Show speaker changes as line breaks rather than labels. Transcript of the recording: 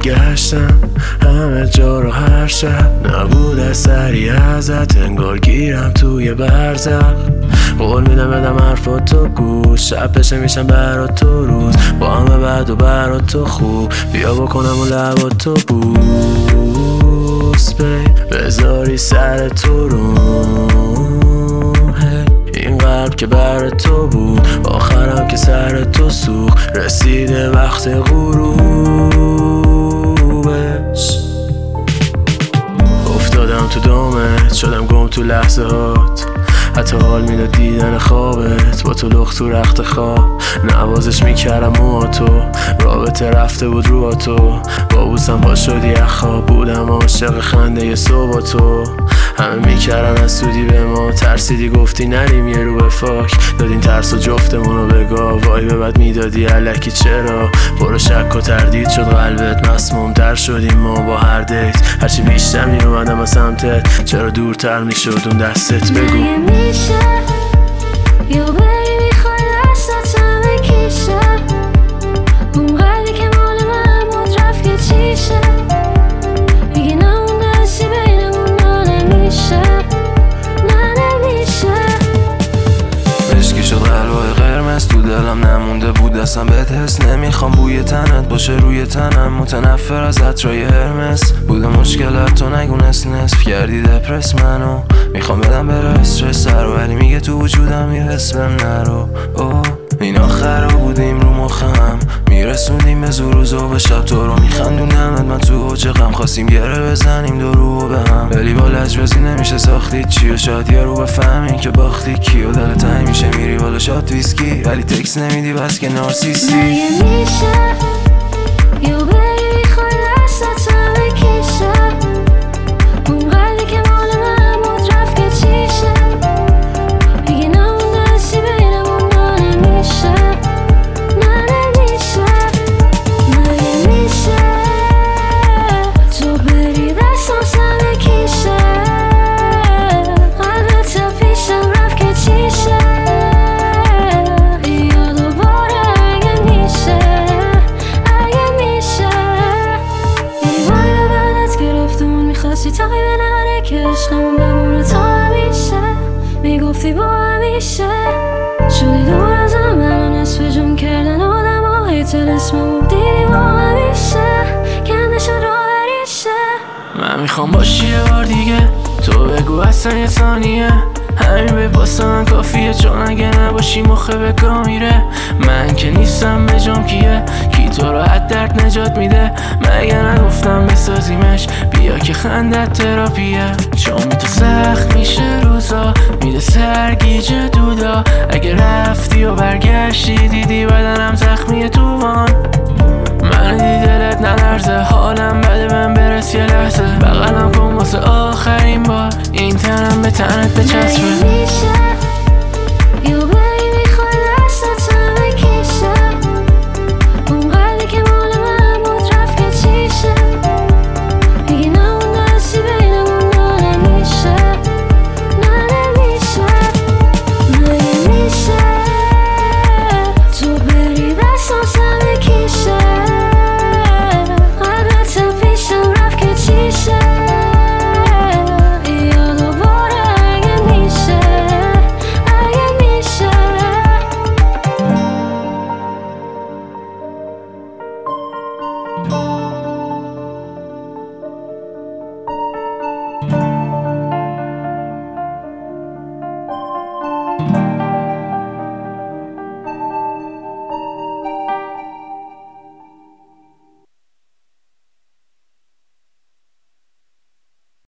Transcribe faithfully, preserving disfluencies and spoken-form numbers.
گشتم همه جا رو هر شب، نبود اثری ازت انگار گیرم توی برزخ. قول میدم بدم حرفات تو گوش، شب بشه میشم برات تو روز، با همه بعد و برات تو خوب، بیا بکنم و لبات تو بوس بی بذاری سر تو روم. این قلب که بر تو بود آخرم که سر تو سوخت، رسیده وقت غروبش. افتادم تو دامت شدم گم تو لحظه هات، حتی حال میداد دیدن خوابت با تو لخت تو رخت خواب. نوازش میکردم موها تو، رابطه رفته بود رو تو، با بوسم پا شدی از خواب، بودم عاشق خنده صبح تو. همه میکردن از سودی به ما، ترسیدی گفتی نریم یه رو به فاک، دادین ترس و جفتمونو بگاه، وای به بد میدادی الکی چرا، برو شک و تردید شد قلبت، مسموم تر شدیم ما با هر دیت، هرچی بیشتر میومدم از سمتت چرا دورتر میشد اون دستت. بگو
میشه یا بری میخوای دستت همه کیشه، اون قلبی که مال من بود رفت که چیشه، میگی نه اون دستی بینمون نه نمیشه نه نمیشه.
مشکی شد قلبای قرمز تو دلم نمونده بود اصلا بهت حس نمیخوام بوی تنت باشه روی تنم، متنفر از عطرای هرمس بوده مشکلت تو نگونست نصف کردی دپرس منو، میخوام بدم بره استرس رو ولی میگه تو وجودم یه حس بهم نرو. اوه اینا خراب بودیم رو مخم، میرسوندیم به زور و زو به شب تو رو میخندونمت، من تو اوج غم خواستیم گره بزنیم دو رو به هم، ولی با لجبازی نمیشه ساختید چی و شاید یه رو بفهمین که باختی کی و دلت همیشه میری بالا شات ویسکی، ولی تکس نمیدی بس که نارسیستی.
مگه میشه یا بری میخوای دستت همه کیشه، اون قلبی که مال من بود رفت که چیشه، میگی نه اون دستی بینمون نه نمیشه نه نمیشه. مگه میشه تو بری دستم همه کیشه، قلبت پیشم رفت که چیشه، یا دوباره اگه میشه اگه میشه. یه وای به بعدت گرفتمون میخواستی تایی به نره که عشقمون بمونه تا همیشه، میگفتی با همیشه شدی دور ازم منو نصف جون کردن آدم ها، هی تلسممون دیدی با همیشه کنده شد راه ریشه.
من میخوام باشی یه بار دیگه، تو بگو اصلا یه ثانیه، همین به باسه من کافیه، چون اگه نباشی مخه به گاه میره، من که نیستم به جام کیه کی تو رو از درد نجات میده، مگه نگفتم بسازیمش بیا که خندت تراپیه، چون بی تو سخت میشه روزا میده سرگیجه دودا، اگه رفتی و برگشتی دیدی بدنم زخمی توفان، من دیدی دلت نلرزه حالم بده بهم برس یه لحظه، بغلم کن واسه آخرین بار این تنم به تنت بچسبه.